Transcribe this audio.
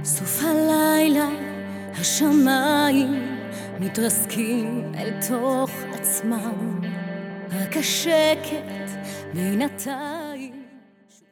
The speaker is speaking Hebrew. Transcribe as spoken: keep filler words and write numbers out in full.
סוף הלילה השמיים מתרסקים אל תוך עצמם, רק השקט בינתיים